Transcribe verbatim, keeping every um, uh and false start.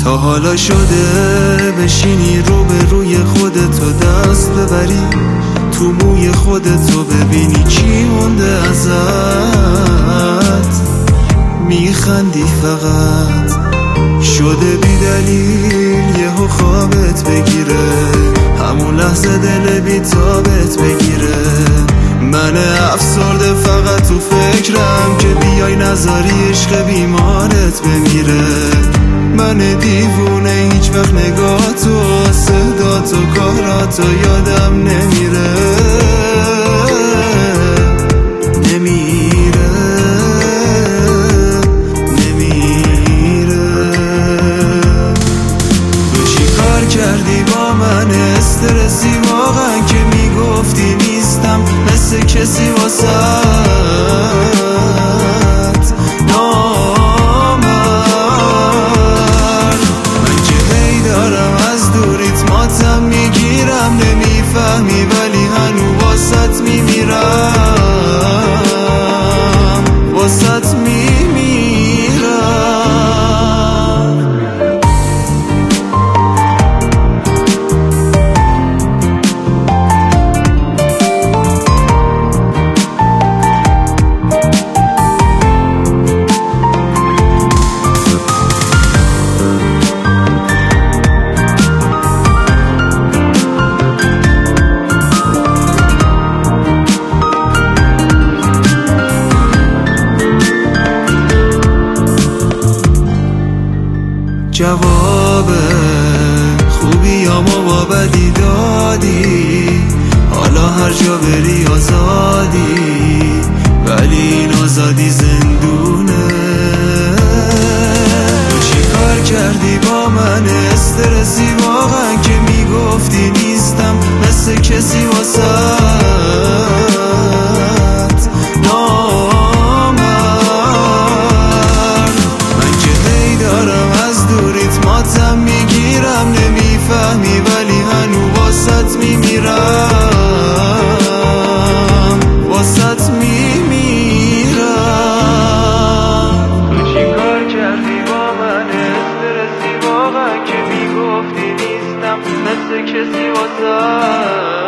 تا حالا شده بشینی رو به روی خودتو دست ببری، تو موی خودتو ببینی چی مونده ازت، میخندی فقط. شده بی دلیل یهو خوابت بگیره، همون لحظه دل بی تابت بگیره. من افسرده فقط تو فکرم که بیای نذاری عشق بیمارت بمیره. من دیوونه هیچ وقت نگاهتو، صداتو، کاراتو یادم نمیره نمیره نمیره. تو چی کار کردی با من؟ استرسی واقعا که میگفتی نیستم مثل کسی واسه نمیفهمی ولی هنو واسط میمیرم، واسط میمیرم. جواب خوبیامو با بدی دادی، حالا هر جا بری آزادی، ولی این آزادی زندونه. تو چی کار کردی با من؟ استرسی واقعا که میگفتی نیستم مثل کسی واسط نامرد. من که هی دارم از دوریت ماتم میگیرم، نمیفهمی ولی هنو واسط میمیرم، واسط میمیرم. تو چی کار کردی با من؟ استرسی واقعا که میگفتی نیستم مثل کسی واسط